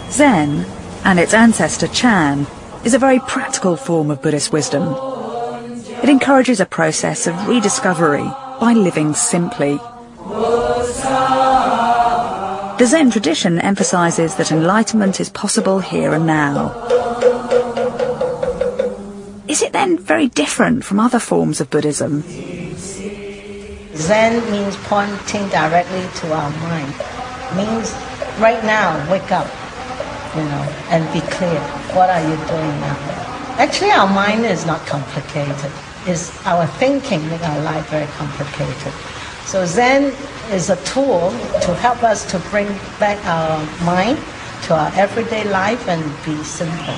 Zen, and its ancestor Chan, is a very practical form of Buddhist wisdom. It encourages a process of rediscovery by living simply. The Zen tradition emphasises that enlightenment is possible here and now. Is it then very different from other forms of Buddhism? Zen means pointing directly to our mind. Means right now, wake up, and be clear. What are you doing now? Actually, our mind is not complicated. It's our thinking make our life very complicated. So Zen is a tool to help us to bring back our mind to our everyday life and be simple.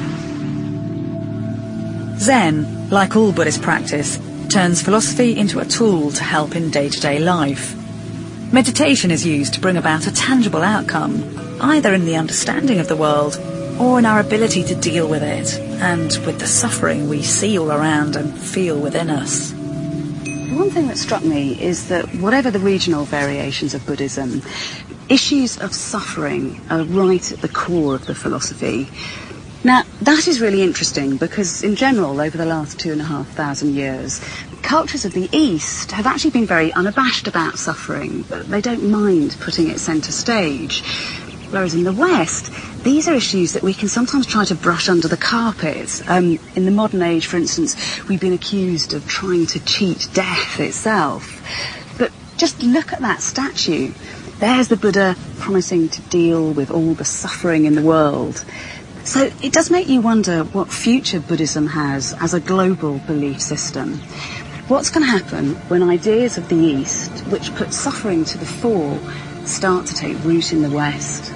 Zen, like all Buddhist practice, turns philosophy into a tool to help in day-to-day life. Meditation is used to bring about a tangible outcome, either in the understanding of the world or in our ability to deal with it, and with the suffering we see all around and feel within us. One thing that struck me is that whatever the regional variations of Buddhism, issues of suffering are right at the core of the philosophy. Now, that is really interesting because, in general, over the last 2,500 years, cultures of the East have actually been very unabashed about suffering. They don't mind putting it centre stage. Whereas in the West, these are issues that we can sometimes try to brush under the carpet. In the modern age, for instance, we've been accused of trying to cheat death itself. But just look at that statue. There's the Buddha promising to deal with all the suffering in the world. So it does make you wonder what future Buddhism has as a global belief system. What's going to happen when ideas of the East, which put suffering to the fore, start to take root in the West?